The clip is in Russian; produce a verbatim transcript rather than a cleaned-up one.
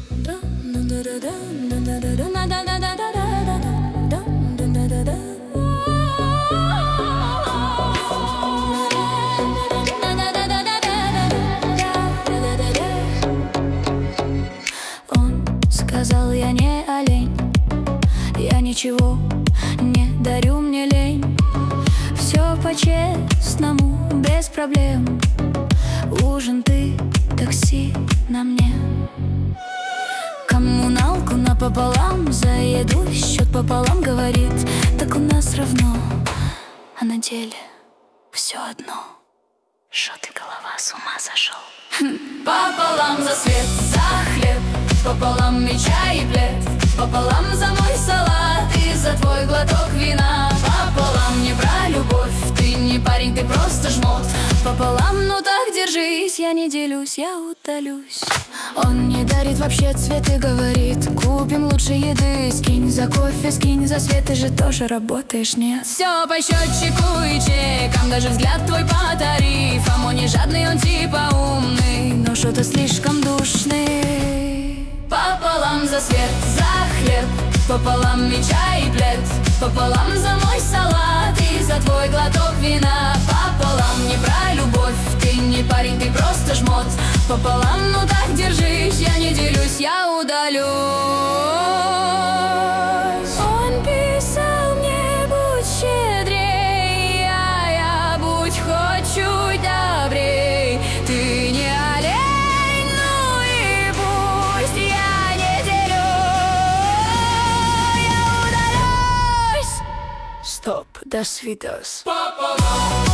Он сказал, я не олень, я ничего не дарю, мне лень. Все по-честному, без проблем. Ужин ты, такси на мне. Коммуналку напополам, за еду счет пополам, говорит, так у нас равно. А на деле все одно. Шо ты, голова, с ума сошел? Пополам за свет, за хлеб, пополам и чай, и плед, пополам за мой салат и за твой глоток вина. Пополам не про любовь, ты не парень, ты просто жмот. Пополам, ну так держись, я не делюсь, я удалюсь. Он не дарит вообще цветы, говорит, купим лучше еды. Скинь за кофе, скинь за свет, ты же тоже работаешь, нет? Все по счетчику и чекам, даже взгляд твой по тарифам. Он не жадный, он типа умный, но что-то слишком душный. Пополам за свет, за хлеб, пополам и чай, и плед, пополам за мой салат и за твой глоток вина. Пополам не про любовь, ты не парень, ты просто жмот. Пополам, ну так держись, я не делюсь, я удалюсь. Он писал мне, будь щедрей, а я будь хоть чуть добрей. Ты не олень, ну и пусть я не делюсь, я удалюсь. Стоп, до свидос. Пополам.